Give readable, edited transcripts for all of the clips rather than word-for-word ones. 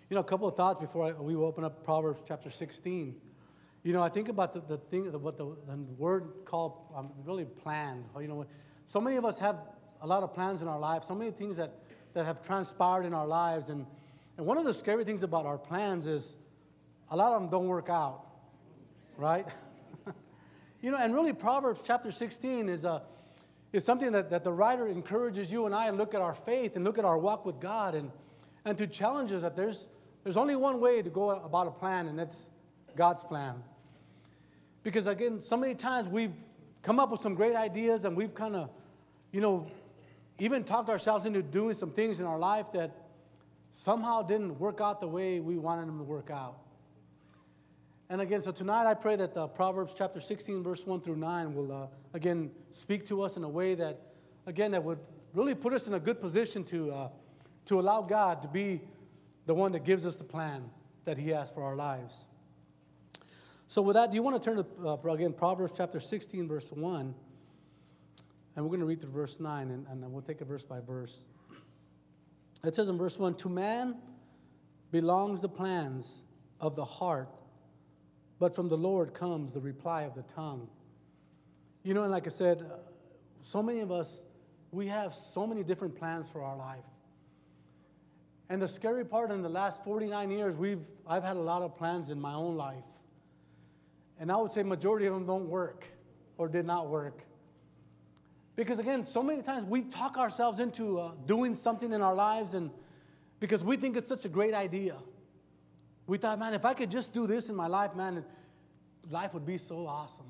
A couple of thoughts before we open up Proverbs chapter 16. I think about the thing, what the word called really plan. So many of us have a lot of plans in our lives, so many things that have transpired in our lives. And one of the scary things about our plans is a lot of them don't work out, right? And really Proverbs chapter 16 is something that the writer encourages you and I to look at our faith and look at our walk with God and to challenge us that there's only one way to go about a plan, and that's God's plan. Because again, so many times we've come up with some great ideas and we've kind of, even talked ourselves into doing some things in our life that somehow didn't work out the way we wanted them to work out. And again, so tonight I pray that Proverbs chapter 16, verse 1 through 9 will, again, speak to us in a way that, again, that would really put us in a good position to allow God to be the one that gives us the plan that He has for our lives. So with that, do you want to turn to, again, Proverbs chapter 16, verse 1, and we're going to read through verse 9, and we'll take it verse by verse. It says in verse 1, "To man belongs the plans of the heart, but from the Lord comes the reply of the tongue." And like I said, so many of us, we have so many different plans for our life. And the scary part, in the last 49 years, I've had a lot of plans in my own life. And I would say majority of them don't work or did not work. Because again, so many times we talk ourselves into doing something in our lives, and because we think it's such a great idea. We thought, man, if I could just do this in my life, man, life would be so awesome.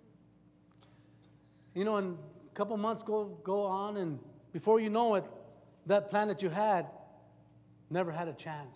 And a couple months go on, and before you know it, that plan that you had never had a chance.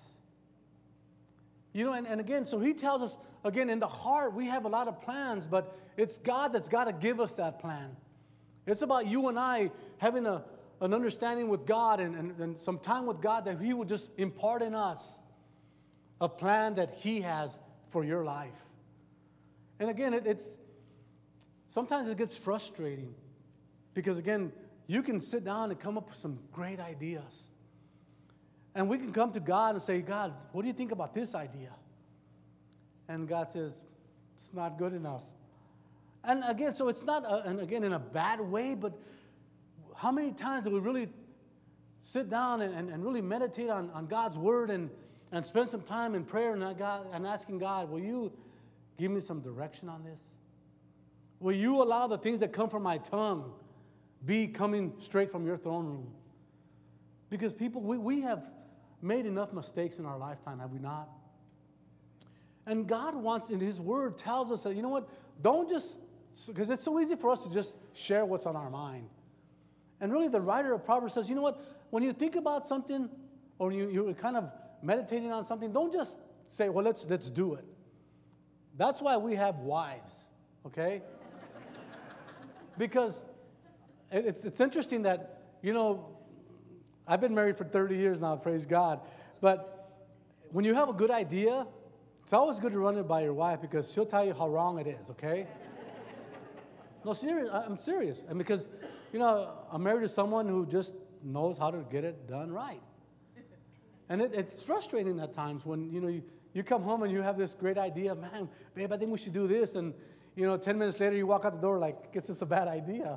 And again, so he tells us, again, in the heart, we have a lot of plans, but it's God that's got to give us that plan. It's about you and I having an understanding with God and some time with God that He would just impart in us a plan that He has for your life. And again, sometimes it gets frustrating because, again, you can sit down and come up with some great ideas. And we can come to God and say, "God, what do you think about this idea?" And God says, "It's not good enough." And again, so it's not, and again, in a bad way, but how many times do we really sit down and really meditate on God's Word and spend some time in prayer and asking God, "Will you give me some direction on this? Will you allow the things that come from my tongue be coming straight from your throne room?" Because people, we have made enough mistakes in our lifetime, have we not? And God wants, in His Word, tells us that, don't just, because it's so easy for us to just share what's on our mind. And really the writer of Proverbs says, when you think about something or you're kind of meditating on something, don't just say, "Well, let's do it." That's why we have wives, okay? Because it's interesting that, I've been married for 30 years now, praise God. But when you have a good idea, it's always good to run it by your wife because she'll tell you how wrong it is, okay? No, I'm serious. And because, I'm married to someone who just knows how to get it done right. And it's frustrating at times when, you come home and you have this great idea, "Man, babe, I think we should do this." And, 10 minutes later you walk out the door like, "It's just a bad idea."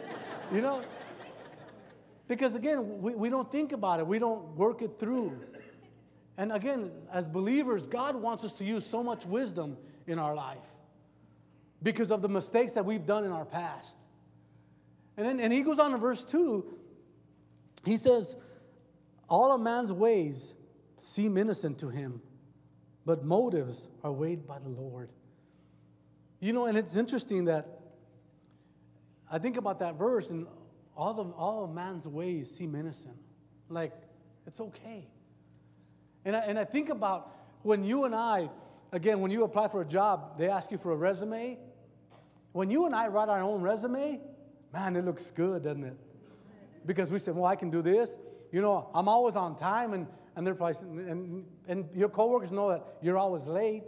Because again, we don't think about it. We don't work it through. And again, as believers, God wants us to use so much wisdom in our life because of the mistakes that we've done in our past. And he goes on in verse 2. He says, "All a man's ways seem innocent to him, but motives are weighed by the Lord." And it's interesting that I think about that verse, and all of man's ways seem innocent. Like, it's okay. And I think about when you and I, again, when you apply for a job, they ask you for a resume. When you and I write our own resume, man, it looks good, doesn't it? Because we say, "Well, I can do this. I'm always on time," and they're probably, and your coworkers know that you're always late.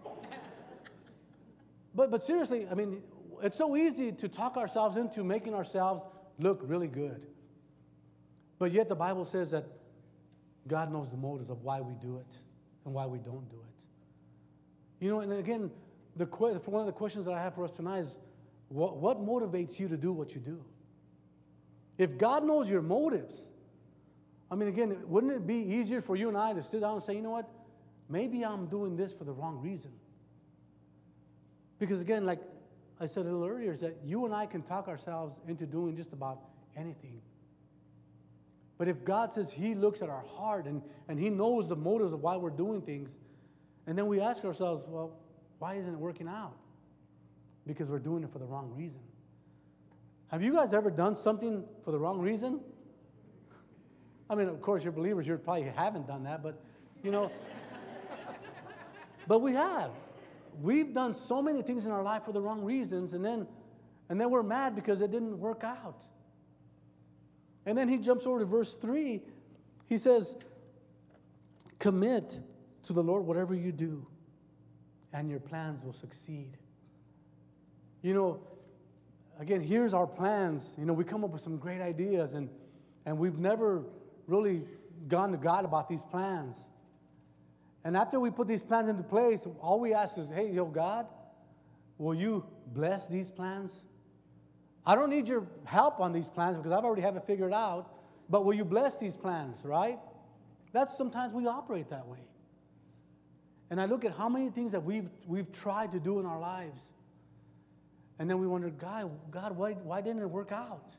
But seriously, I mean, it's so easy to talk ourselves into making ourselves look really good. But yet the Bible says that God knows the motives of why we do it. and why we don't do it. You know, and again, one of the questions that I have for us tonight is, what motivates you to do what you do? If God knows your motives, I mean, again, wouldn't it be easier for you and I to sit down and say, you know what, maybe I'm doing this for the wrong reason? Because again, like I said a little earlier, is that you and I can talk ourselves into doing just about anything. But if God says He looks at our heart and He knows the motives of why we're doing things, and then we ask ourselves, well, why isn't it working out? Because we're doing it for the wrong reason. Have you guys ever done something for the wrong reason? I mean, of course, you're believers, you probably haven't done that, but, you know, but we have. We've done so many things in our life for the wrong reasons, and then we're mad because it didn't work out. And then he jumps over to verse 3. He says, commit to the Lord whatever you do, and your plans will succeed. You know, again, here's our plans. You know, we come up with some great ideas, and we've never really gone to God about these plans. And after we put these plans into place, all we ask is, hey, God, will you bless these plans? I don't need your help on these plans because I've already have it figured out, but will you bless these plans, right? That's sometimes we operate that way. And I look at how many things that we've tried to do in our lives, and then we wonder, God, why didn't it work out?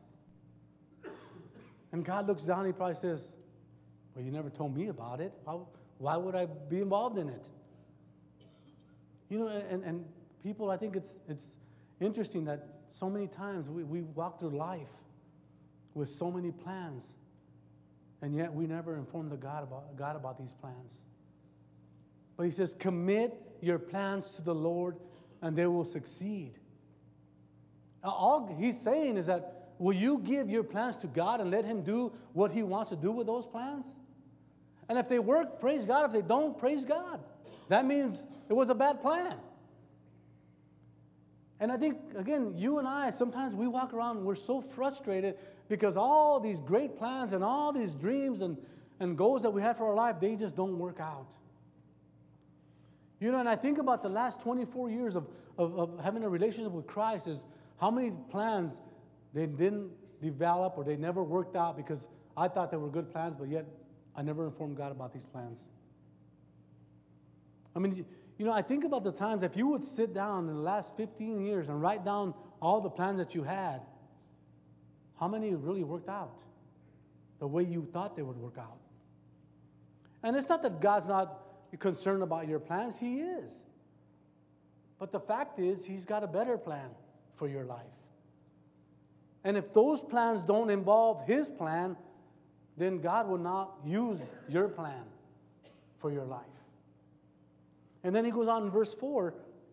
And God looks down and He probably says, well, you never told me about it. Why would I be involved in it? You know, and people, I think it's interesting that so many times we walk through life with so many plans, and yet we never inform God about these plans. But He says, commit your plans to the Lord, and they will succeed. All He's saying is that, will you give your plans to God and let Him do what He wants to do with those plans? And if they work, praise God. If they don't, praise God. That means it was a bad plan. And I think, again, you and I, sometimes we walk around and we're so frustrated because all these great plans and all these dreams and goals that we have for our life, they just don't work out. You know, and I think about the last 24 years of having a relationship with Christ is how many plans they didn't develop or they never worked out because I thought they were good plans, but yet I never informed God about these plans. I mean, you know, I think about the times if you would sit down in the last 15 years and write down all the plans that you had, how many really worked out the way you thought they would work out? And it's not that God's not concerned about your plans. He is. But the fact is, He's got a better plan for your life. And if those plans don't involve His plan, then God will not use your plan for your life. And then He goes on in verse 4.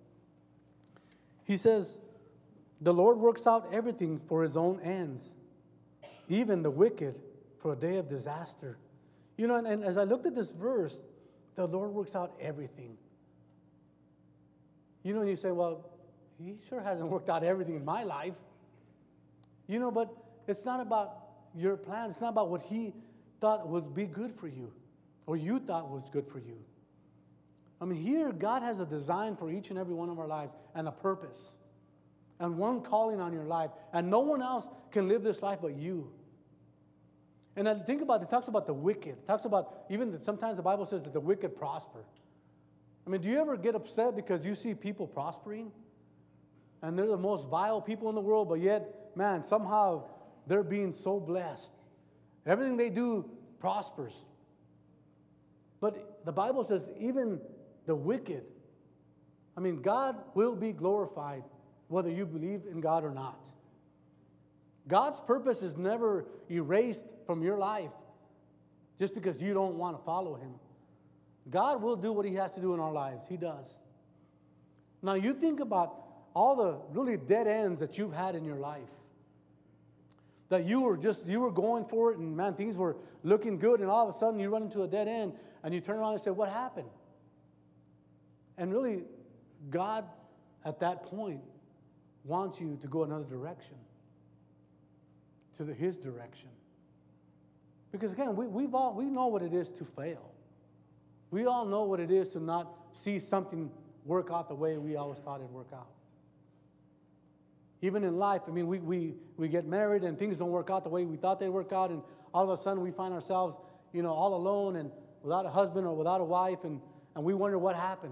He says, the Lord works out everything for His own ends, even the wicked for a day of disaster. You know, and as I looked at this verse, the Lord works out everything. You know, and you say, well, He sure hasn't worked out everything in my life. You know, but it's not about your plan. It's not about what He thought would be good for you or you thought was good for you. I mean, here, God has a design for each and every one of our lives and a purpose and one calling on your life. And no one else can live this life but you. And I think about it talks about the wicked. It talks about sometimes the Bible says that the wicked prosper. I mean, do you ever get upset because you see people prospering? And they're the most vile people in the world, but yet, man, somehow they're being so blessed. Everything they do prospers. But the Bible says even the wicked, I mean, God will be glorified whether you believe in God or not. God's purpose is never erased from your life just because you don't want to follow Him. God will do what He has to do in our lives. He does. Now, you think about all the really dead ends that you've had in your life. That you were going for it, and man, things were looking good, and all of a sudden you run into a dead end, and you turn around and say, what happened? And really, God, at that point, wants you to go another direction, to His direction. Because again, we know what it is to fail. We all know what it is to not see something work out the way we always thought it'd work out. Even in life, I mean, we get married and things don't work out the way we thought they'd work out, and all of a sudden we find ourselves, all alone and without a husband or without a wife, and we wonder what happened.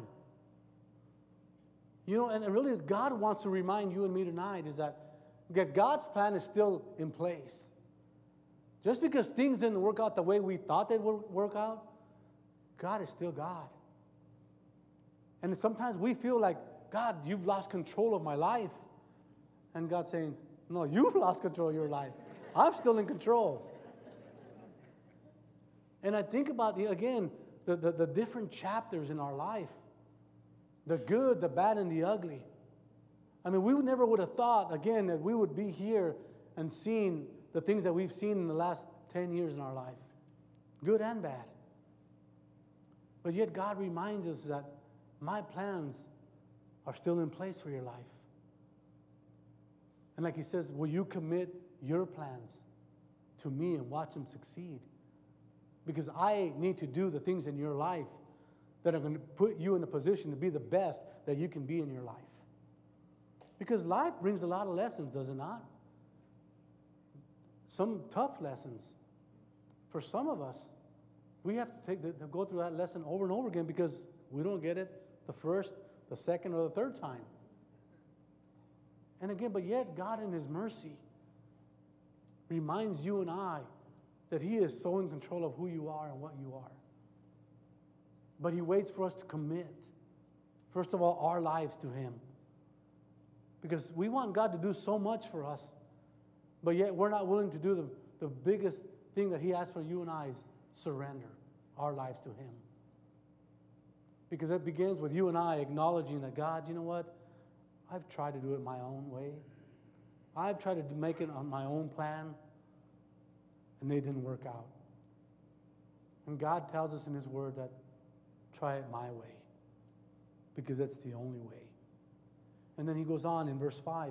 And really God wants to remind you and me tonight is that God's plan is still in place. Just because things didn't work out the way we thought they'd work out, God is still God. And sometimes we feel like, God, you've lost control of my life. And God's saying, no, you've lost control of your life. I'm still in control. And I think about, again, the different chapters in our life. The good, the bad, and the ugly. I mean, we never would have thought, again, that we would be here and seeing the things that we've seen in the last 10 years in our life. Good and bad. But yet God reminds us that my plans are still in place for your life. And like he says, will you commit your plans to me and watch them succeed? Because I need to do the things in your life that are going to put you in a position to be the best that you can be in your life. Because life brings a lot of lessons, does it not? Some tough lessons. For some of us, we have to go through that lesson over and over again because we don't get it the first, the second, or the third time. And again, but yet God in His mercy reminds you and I that He is so in control of who you are and what you are. But He waits for us to commit, first of all, our lives to Him. Because we want God to do so much for us, but yet we're not willing to do the biggest thing that He asks for you and I is surrender our lives to Him. Because it begins with you and I acknowledging that, God, you know what? I've tried to do it my own way. I've tried to make it on my own plan, and they didn't work out. And God tells us in His Word that try it my way, because that's the only way. And then He goes on in verse 5.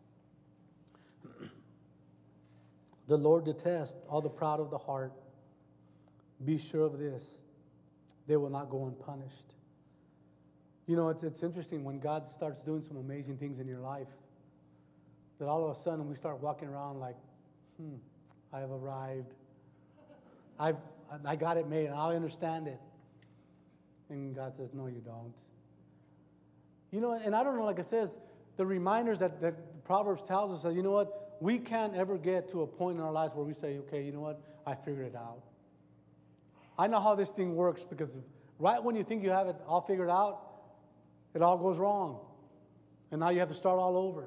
The Lord detests all the proud of the heart. Be sure of this, they will not go unpunished. It's interesting when God starts doing some amazing things in your life, that all of a sudden we start walking around like, I have arrived. I got it made, and I understand it. And God says, no, you don't. And I don't know, like it says, the reminders that Proverbs tells us that, you know what, we can't ever get to a point in our lives where we say, okay, you know what, I figured it out. I know how this thing works, because right when you think you have it all figured out, it all goes wrong. And now you have to start all over.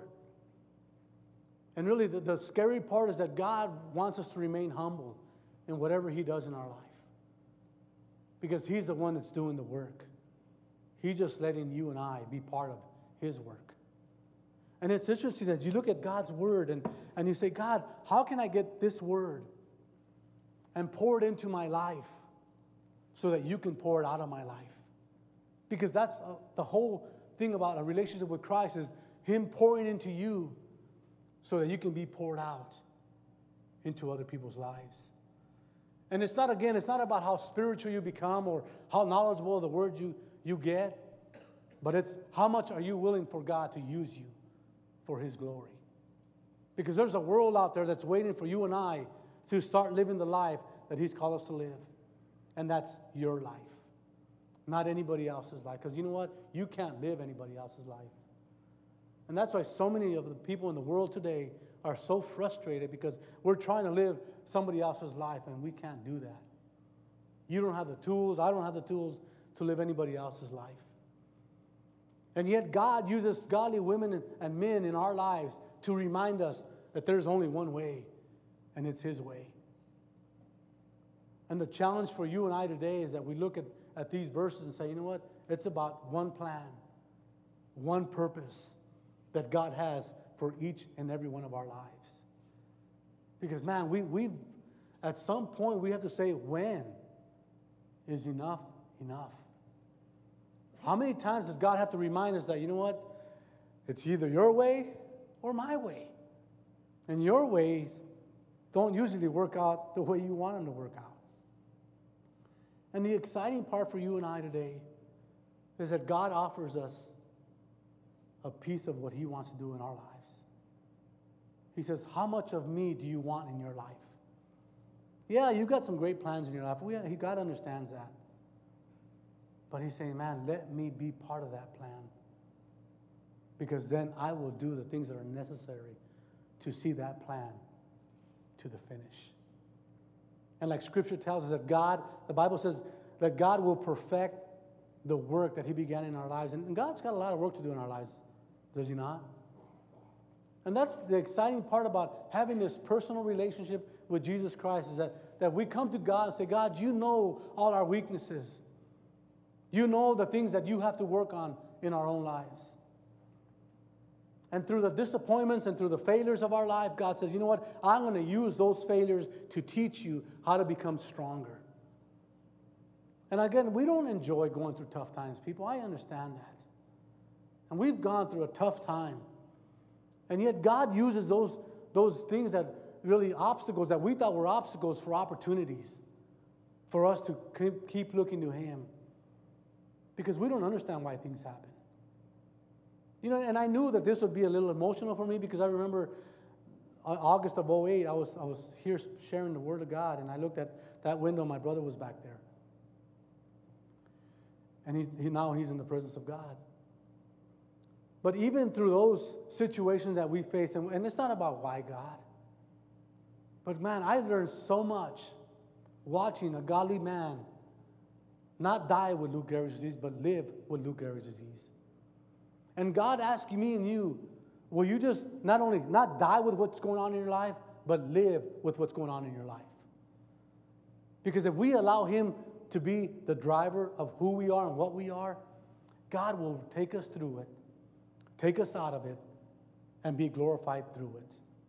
And really, the scary part is that God wants us to remain humble in whatever He does in our life. Because He's the one that's doing the work. He's just letting you and I be part of His work. And it's interesting that you look at God's Word and you say, God, how can I get this Word and pour it into my life so that you can pour it out of my life? Because that's the whole thing about a relationship with Christ, is Him pouring into you so that you can be poured out into other people's lives. And it's not about how spiritual you become or how knowledgeable of the Word you get, but it's how much are you willing for God to use you for His glory. Because there's a world out there that's waiting for you and I to start living the life that He's called us to live. And that's your life, not anybody else's life. Because you know what? You can't live anybody else's life. And that's why so many of the people in the world today are so frustrated, because we're trying to live somebody else's life, and we can't do that. You don't have the tools. I don't have the tools to live anybody else's life. And yet God uses godly women and men in our lives to remind us that there's only one way, and it's His way. And the challenge for you and I today is that we look at these verses and say, you know what? It's about one plan, one purpose that God has for each and every one of our lives. Because, man, we've at some point we have to say, when is enough enough? How many times does God have to remind us that, you know what? It's either your way or my way. And your ways don't usually work out the way you want them to work out. And the exciting part for you and I today is that God offers us a piece of what He wants to do in our lives. He says, how much of me do you want in your life? Yeah, you got some great plans in your life. God understands that. But He's saying, man, let me be part of that plan. Because then I will do the things that are necessary to see that plan to the finish. And like Scripture tells us that God, the Bible says that God will perfect the work that He began in our lives. And God's got a lot of work to do in our lives, does He not? And that's the exciting part about having this personal relationship with Jesus Christ, is that we come to God and say, God, you know all our weaknesses. You know the things that you have to work on in our own lives. And through the disappointments and through the failures of our life, God says, you know what? I'm going to use those failures to teach you how to become stronger. And again, we don't enjoy going through tough times, people. I understand that. And we've gone through a tough time. And yet God uses those things that really obstacles that we thought were obstacles for opportunities for us to keep looking to Him. Because we don't understand why things happen. You know, and I knew that this would be a little emotional for me, because I remember August of 2008, I was here sharing the Word of God, and I looked at that window, my brother was back there. And now he's in the presence of God. But even through those situations that we face, and it's not about why God, but man, I learned so much watching a godly man not die with Lou Gehrig's disease, but live with Lou Gehrig's disease. And God asking me and you, will you just not die with what's going on in your life, but live with what's going on in your life? Because if we allow Him to be the driver of who we are and what we are, God will take us through it, take us out of it, and be glorified through it.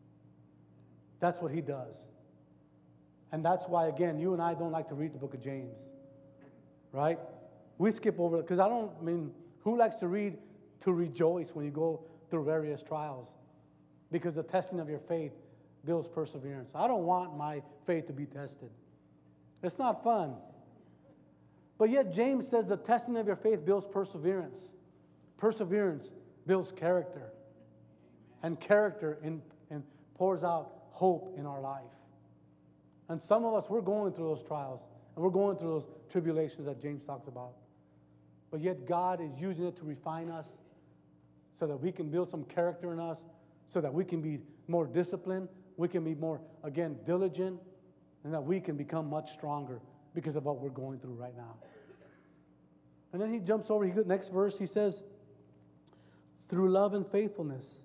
That's what He does. And that's why, again, you and I don't like to read the book of James, right? We skip over it, because who likes to read to rejoice when you go through various trials? Because the testing of your faith builds perseverance. I don't want my faith to be tested. It's not fun. But yet James says the testing of your faith builds perseverance. Perseverance builds character. And character pours out hope in our life. And some of us, we're going through those trials, and we're going through those tribulations that James talks about. But yet God is using it to refine us so that we can build some character in us, so that we can be more disciplined, we can be more, again, diligent, and that we can become much stronger because of what we're going through right now. And then he jumps over, next verse, he says, through love and faithfulness,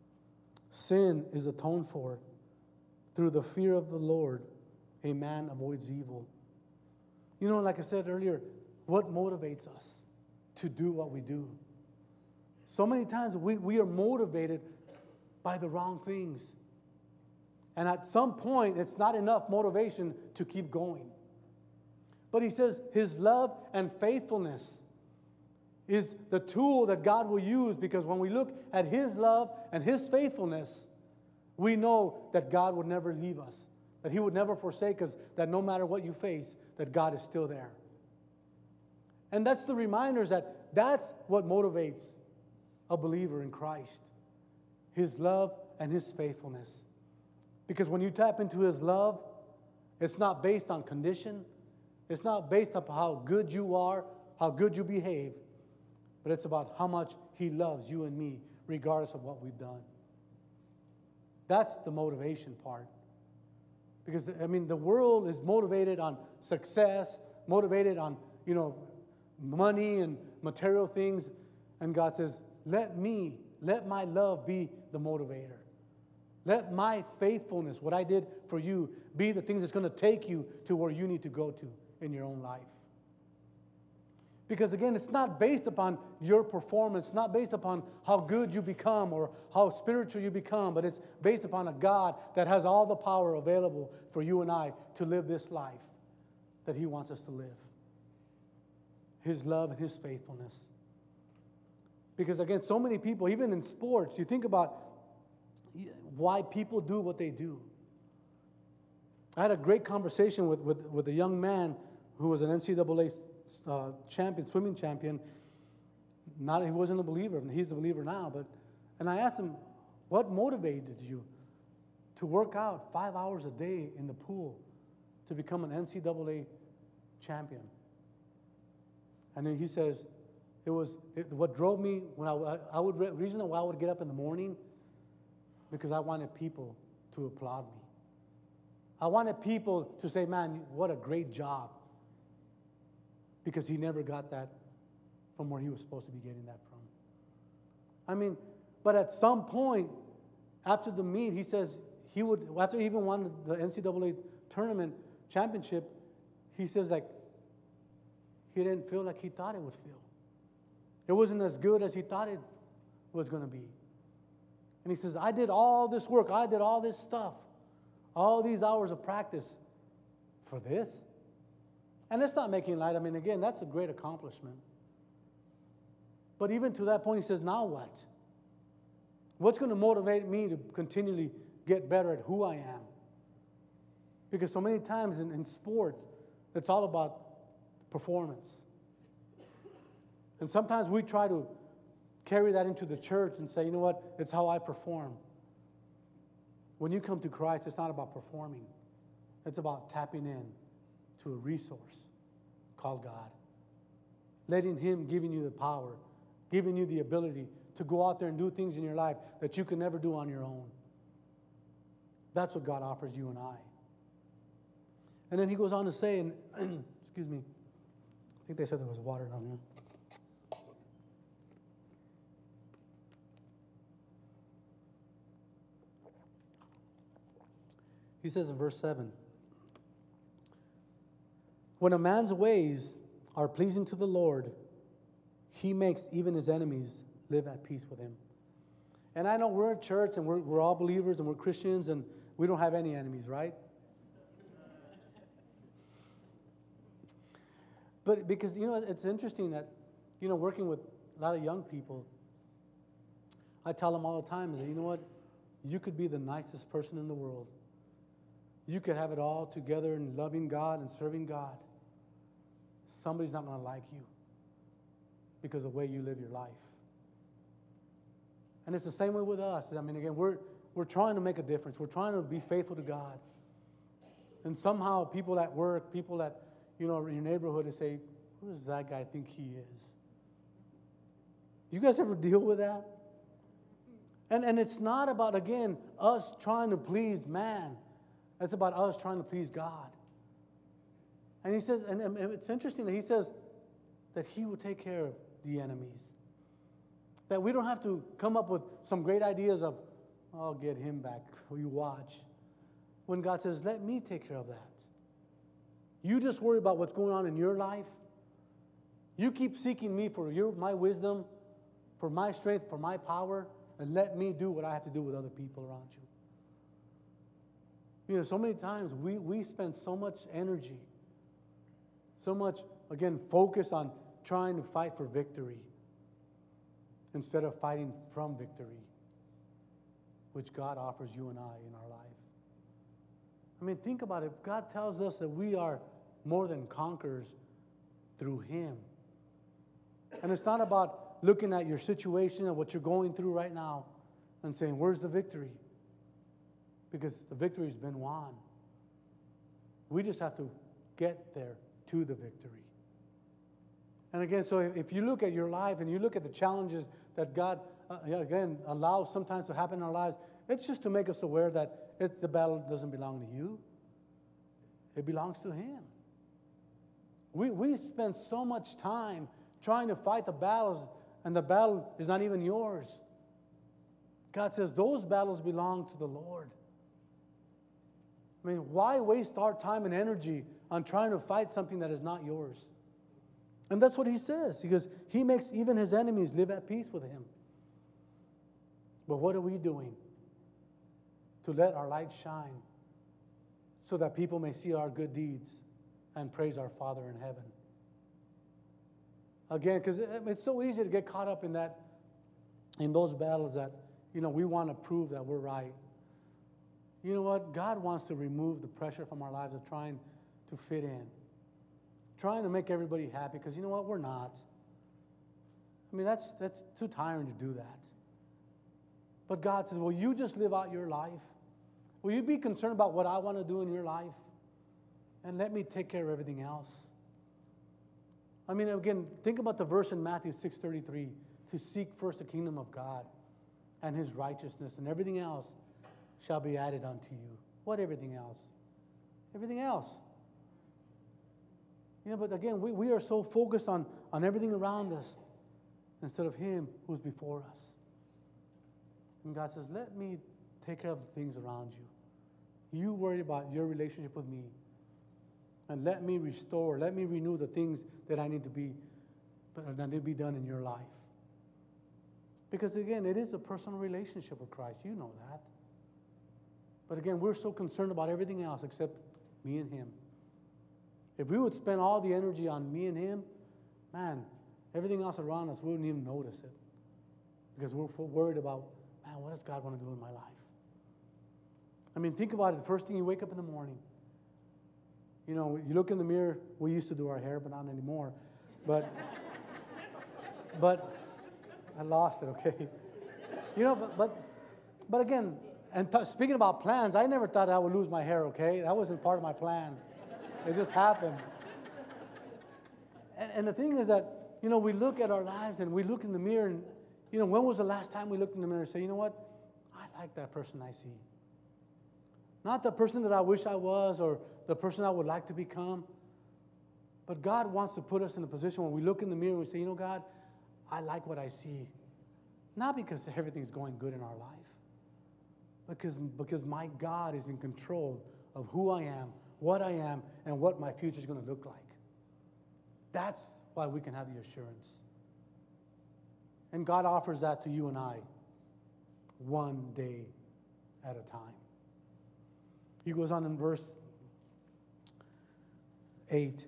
sin is atoned for. Through the fear of the Lord, a man avoids evil. You know, like I said earlier, what motivates us to do what we do? So many times we are motivated by the wrong things. And at some point, it's not enough motivation to keep going. But he says His love and faithfulness is the tool that God will use, because when we look at His love and His faithfulness, we know that God would never leave us, that He would never forsake us, that no matter what you face, that God is still there. And that's the reminders that's what motivates a believer in Christ. His love and His faithfulness. Because when you tap into His love, it's not based on condition. It's not based upon how good you are, how good you behave, but it's about how much He loves you and me, regardless of what we've done. That's the motivation part. Because, the world is motivated on success, motivated on, money and material things. And God says, let my love be the motivator. Let my faithfulness, what I did for you, be the things that's going to take you to where you need to go to in your own life. Because again, it's not based upon your performance, not based upon how good you become or how spiritual you become, but it's based upon a God that has all the power available for you and I to live this life that He wants us to live. His love and His faithfulness. Because again, so many people, even in sports, you think about why people do what they do. I had a great conversation with a young man who was an NCAA champion, swimming champion. He wasn't a believer. He's a believer now. And I asked him, what motivated you to work out 5 hours a day in the pool to become an NCAA champion? And then he says, what drove me when reason why I would get up in the morning, because I wanted people to applaud me. I wanted people to say, man, what a great job. Because he never got that from where he was supposed to be getting that from. I mean, but at some point, after the meet, he says after he even won the NCAA tournament championship, he says like, he didn't feel like he thought it would feel. It wasn't as good as he thought it was going to be. And he says, I did all this work, I did all this stuff, all these hours of practice for this. And it's not making light. I mean, again, that's a great accomplishment. But even to that point, he says, now what? What's going to motivate me to continually get better at who I am? Because so many times in sports, it's all about performance. And sometimes we try to carry that into the church and say, you know what, it's how I perform. When you come to Christ, it's not about performing. It's about tapping in to a resource called God. Letting Him giving you the power, giving you the ability to go out there and do things in your life that you can never do on your own. That's what God offers you and I. And then he goes on to say, and excuse me, I think they said there was water down here. He says in verse 7, when a man's ways are pleasing to the Lord, He makes even his enemies live at peace with him. And I know we're a church and we're all believers and we're Christians and we don't have any enemies, right? But because, it's interesting that, working with a lot of young people, I tell them all the time, that, you know what? You could be the nicest person in the world. You could have it all together and loving God and serving God. Somebody's not going to like you because of the way you live your life. And it's the same way with us. I mean, again, we're trying to make a difference. We're trying to be faithful to God. And somehow people at work, people at, in your neighborhood, they say, who does that guy think he is? You guys ever deal with that? And it's not about, again, us trying to please man. It's about us trying to please God. And he says, and it's interesting that he says that He will take care of the enemies. That we don't have to come up with some great ideas of, I'll get him back, you watch. When God says, let me take care of that. You just worry about what's going on in your life. You keep seeking me for my wisdom, for my strength, for my power, and let me do what I have to do with other people around you. So many times we spend so much energy, so much, again, focus on trying to fight for victory instead of fighting from victory, which God offers you and I in our life. I mean, think about it. God tells us that we are more than conquerors through Him. And it's not about looking at your situation and what you're going through right now and saying, where's the victory? Because the victory's been won. We just have to get there to the victory. And again, so if you look at your life and you look at the challenges that God, again, allows sometimes to happen in our lives, it's just to make us aware that the battle doesn't belong to you. It belongs to Him. We spend so much time trying to fight the battles, and the battle is not even yours. God says those battles belong to the Lord. I mean, why waste our time and energy on trying to fight something that is not yours? And that's what He says. Because He makes even His enemies live at peace with Him. But what are we doing to let our light shine so that people may see our good deeds and praise our Father in heaven? Again, because it's so easy to get caught up in those battles that, we want to prove that we're right. You know what? God wants to remove the pressure from our lives of trying to fit in, trying to make everybody happy, because you know what? We're not. I mean, that's too tiring to do that. But God says, will you just live out your life? Will you be concerned about what I want to do in your life? And let me take care of everything else. I mean, again, think about the verse in Matthew 6:33, to seek first the kingdom of God and his righteousness, and everything else shall be added unto you. What everything else? Everything else. You know, but again, we are so focused on everything around us instead of him who's before us. And God says, let me take care of the things around you. You worry about your relationship with me. And let me restore, let me renew the things that need to be done in your life. Because again, it is a personal relationship with Christ. You know that. But again, we're so concerned about everything else except me and him. If we would spend all the energy on me and him, man, everything else around us, we wouldn't even notice it. Because we're worried about, man, what does God want to do in my life? I mean, think about it. The first thing you wake up in the morning, you know, you look in the mirror. We used to do our hair, but not anymore. But I lost it, okay? You know, but again, and speaking about plans, I never thought I would lose my hair, okay? That wasn't part of my plan. It just happened. And the thing is that, you know, we look at our lives and we look in the mirror and, you know, when was the last time we looked in the mirror and say, you know what? I like that person I see. Not the person that I wish I was or the person I would like to become. But God wants to put us in a position where we look in the mirror and we say, you know, God, I like what I see. Not because everything's going good in our life, because my God is in control of who I am, what I am, and what my future is going to look like. That's why we can have the assurance. And God offers that to you and I, one day at a time. He goes on in verse 8.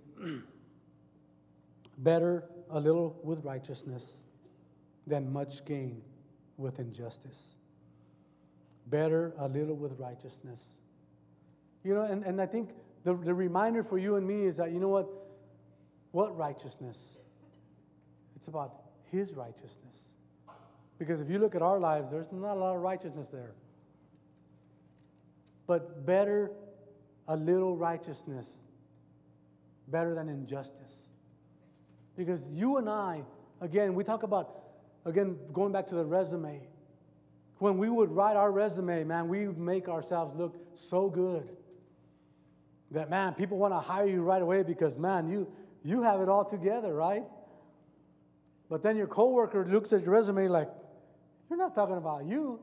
Better a little with righteousness than much gain with injustice. Better a little with righteousness. You know, and I think the reminder for you and me is that, you know what? What righteousness? It's about his righteousness. Because if you look at our lives, there's not a lot of righteousness there. But better a little righteousness, better than injustice. Because you and I, again, we talk about, again, going back to the resume. When we would write our resume, man, we would make ourselves look so good that, man, people want to hire you right away because, man, you have it all together, right? But then your coworker looks at your resume like, you're not talking about you.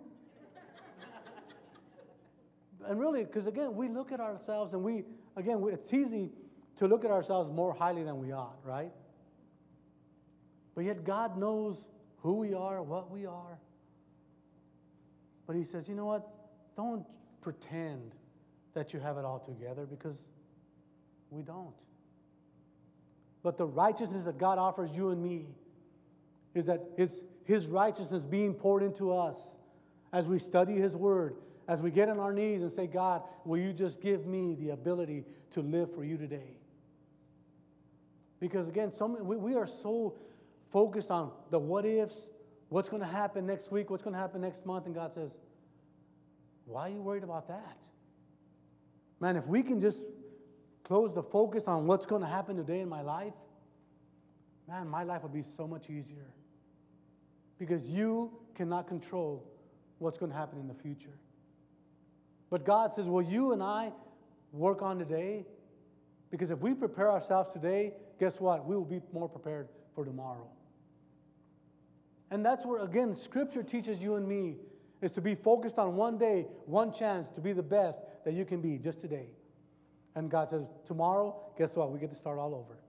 And really, because again, we look at ourselves and it's easy to look at ourselves more highly than we ought, right? But yet God knows who we are, what we are. But he says, you know what? Don't pretend that you have it all together, because we don't. But the righteousness that God offers you and me is that his righteousness being poured into us as we study his word, as we get on our knees and say, God, will you just give me the ability to live for you today? Because again, we are so focused on the what ifs, what's going to happen next week, what's going to happen next month, and God says, why are you worried about that? Man, if we can just close the focus on what's going to happen today in my life, man, my life will be so much easier. Because you cannot control what's going to happen in the future. But God says, will you and I work on today? Because if we prepare ourselves today, guess what? We will be more prepared for tomorrow. And that's where, again, Scripture teaches you and me is to be focused on one day, one chance to be the best that you can be just today. And God says, tomorrow, guess what? We get to start all over.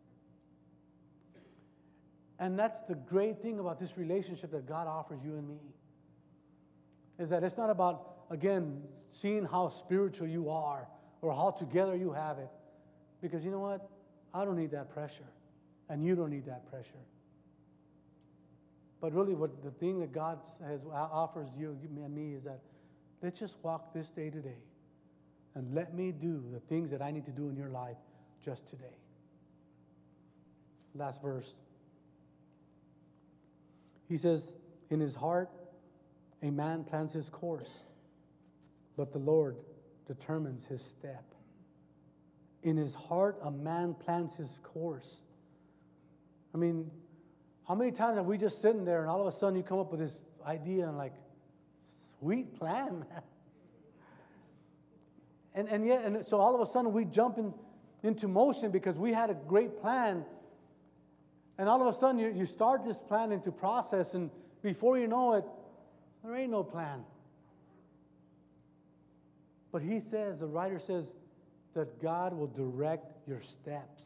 And that's the great thing about this relationship that God offers you and me. Is that it's not about, again, seeing how spiritual you are or how together you have it. Because you know what? I don't need that pressure. And you don't need that pressure. But really, what the thing that God offers you and me is that let's just walk this day to day. And let me do the things that I need to do in your life just today. Last verse. He says, in his heart, a man plans his course, but the Lord determines his step. In his heart, a man plans his course. I mean, how many times have we just sitting there and all of a sudden you come up with this idea and like, sweet plan, man. And so all of a sudden we jump into motion because we had a great plan. And all of a sudden you start this plan into process, and before you know it, there ain't no plan. But he says, the writer says, that God will direct your steps.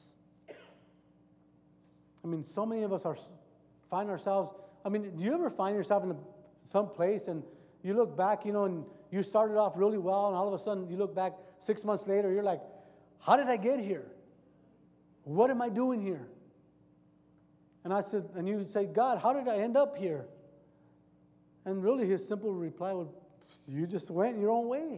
I mean, so many of us find ourselves, I mean, do you ever find yourself in some place and you look back, and you started off really well, and all of a sudden you look back 6 months later, you're like, how did I get here? What am I doing here? And you say, God, how did I end up here? And really his simple reply would, you just went your own way.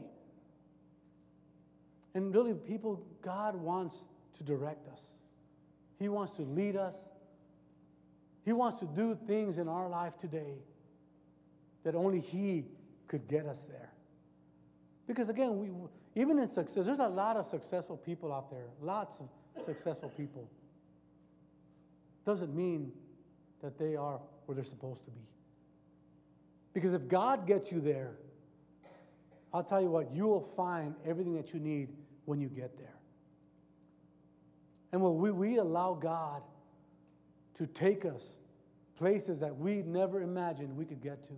And really, people, God wants to direct us. He wants to lead us. He wants to do things in our life today that only He could get us there. Because again, even in success, there's a lot of successful people out there. Lots of successful people. Doesn't mean that they are where they're supposed to be. Because if God gets you there, I'll tell you what, you will find everything that you need when you get there. And when we allow God to take us places that we never imagined we could get to.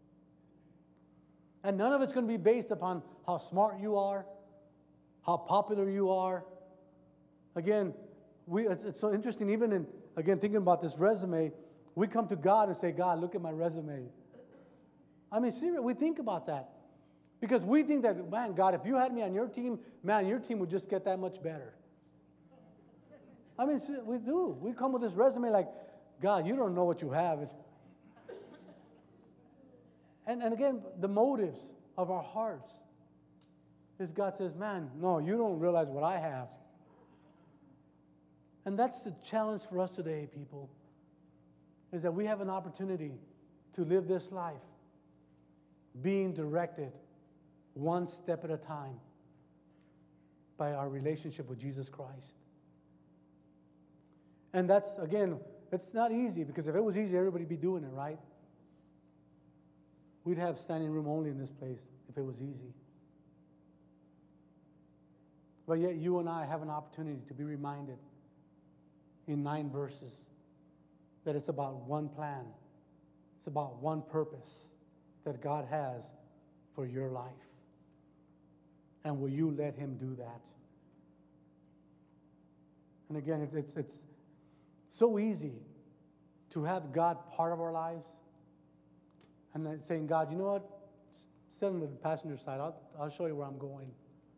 And none of it's going to be based upon how smart you are, how popular you are. Again, it's so interesting, even thinking about this resume, we come to God and say, God, look at my resume. I mean, seriously, we think about that. Because we think that, man, God, if you had me on your team, man, your team would just get that much better. I mean, we do. We come with this resume like, God, you don't know what you have. And again, the motives of our hearts is God says, man, no, you don't realize what I have. And that's the challenge for us today, people, is that we have an opportunity to live this life being directed one step at a time by our relationship with Jesus Christ. And that's, again, it's not easy, because if it was easy, everybody would be doing it, right? We'd have standing room only in this place if it was easy. But yet you and I have an opportunity to be reminded in 9 verses that it's about one plan. It's about one purpose that God has for your life. And will you let Him do that? And again, it's so easy to have God part of our lives and then saying, God, you know what? Sit on the passenger side. I'll show you where I'm going.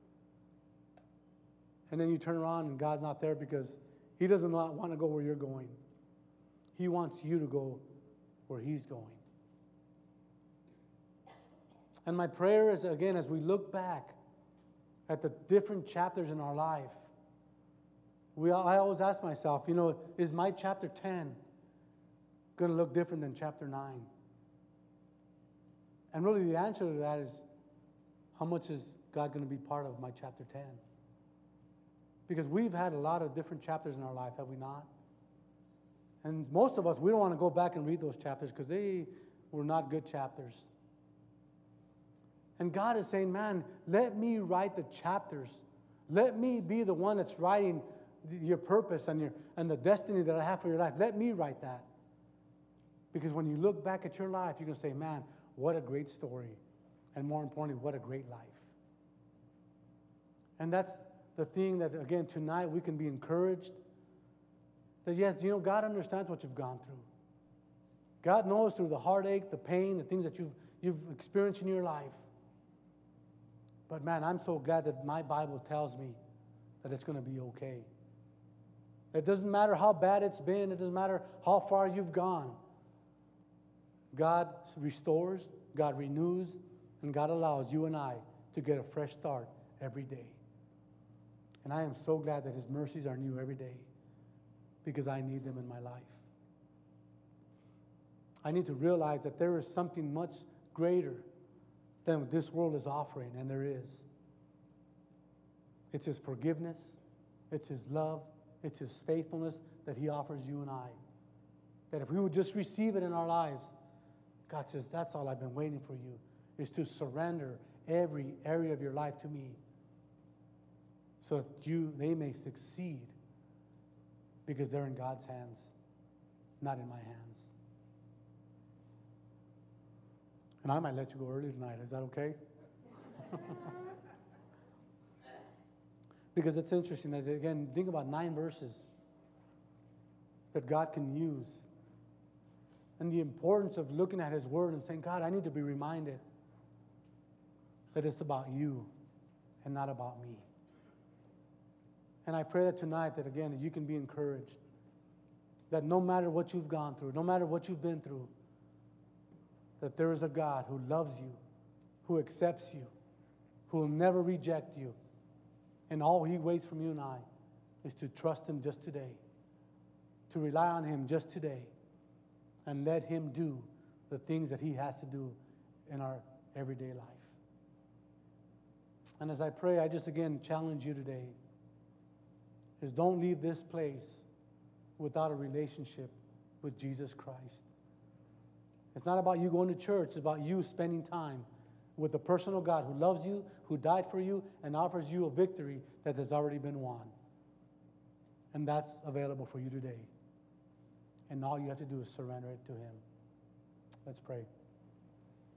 And then you turn around and God's not there because He doesn't want to go where you're going. He wants you to go where He's going. And my prayer is, again, as we look back at the different chapters in our life, I always ask myself, is my chapter 10 going to look different than chapter 9? And really the answer to that is, how much is God going to be part of my chapter 10? Because we've had a lot of different chapters in our life, have we not? And most of us, we don't want to go back and read those chapters because they were not good chapters. And God is saying, man, let me write the chapters. Let me be the one that's writing your purpose and the destiny that I have for your life. Let me write that. Because when you look back at your life, you're going to say, man, what a great story. And more importantly, what a great life. And that's the thing that, again, tonight we can be encouraged that, yes, God understands what you've gone through. God knows through the heartache, the pain, the things that you've experienced in your life. But man, I'm so glad that my Bible tells me that it's going to be okay. It doesn't matter how bad it's been. It doesn't matter how far you've gone. God restores, God renews, and God allows you and I to get a fresh start every day. And I am so glad that His mercies are new every day. because I need them in my life. I need to realize that there is something much greater than what this world is offering, and there is. It's His forgiveness, it's His love, it's His faithfulness that He offers you and I. That if we would just receive it in our lives, God says, that's all I've been waiting for you, is to surrender every area of your life to me so that they may succeed because they're in God's hands, not in my hands. And I might let you go early tonight. Is that okay? Because it's interesting that, again, think about 9 verses that God can use. And the importance of looking at His Word and saying, God, I need to be reminded that it's about you and not about me. And I pray that tonight that, again, that you can be encouraged. That no matter what you've gone through, no matter what you've been through, that there is a God who loves you, who accepts you, who will never reject you. And all He waits from you and I is to trust Him just today, to rely on Him just today, and let Him do the things that He has to do in our everyday life. And as I pray, I just again challenge you today, is don't leave this place without a relationship with Jesus Christ. It's not about you going to church. It's about you spending time with the personal God who loves you, who died for you, and offers you a victory that has already been won. And that's available for you today. And all you have to do is surrender it to Him. Let's pray.